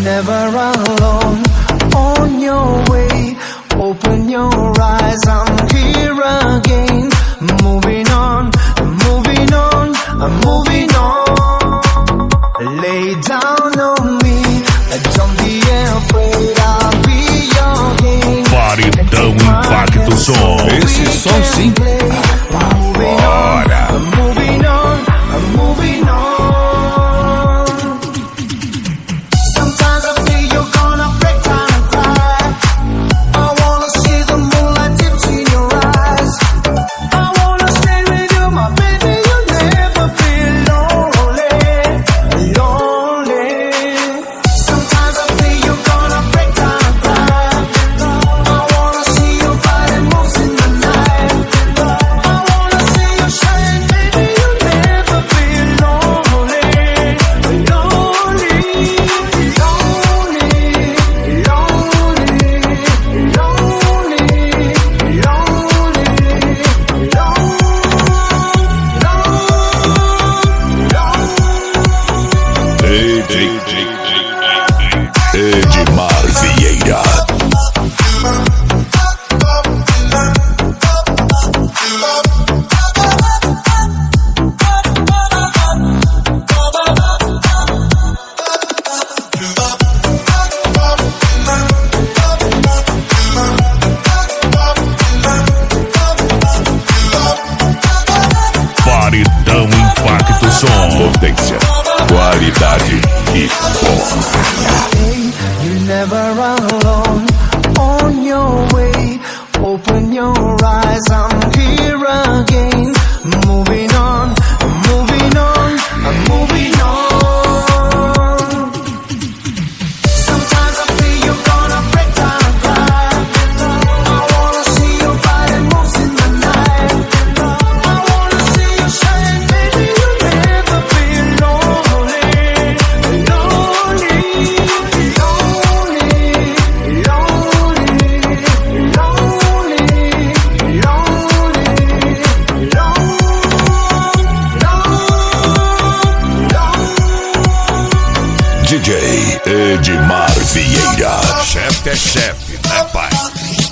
never alone. On your way, open your eyes, I'm here again. Moving on, moving on, I'm moving on. Lay down on me, don't be afraid, I'll be your king. Paredão Impacto Som. Esse som sim. Bora. I'm moving on, I'm moving on. Sometimes I feel you're gonna break down and cry. I wanna see the moonlight dips in your eyes. I wanna stay with you, my baby, you'll never be lonely, lonely. Sometimes I feel you're gonna break down and cry. I wanna see your body moves in the night. I wanna see you shine, baby, you'll never be lonely, lonely, lonely, Edmar Vieira. Paredão Impacto Som. Potência, qualidade e força. you're never alone. On your way, open your eyes, I'm here again. Moving on, moving on, I'm moving on. Sometimes I feel you're gonna break down and cry. I wanna see your body moves in the night. I wanna see you shine, baby, you'll never be lonely, lonely, lonely, lonely, DJ Edmar Vieira. Chefe é chefe, né, pai?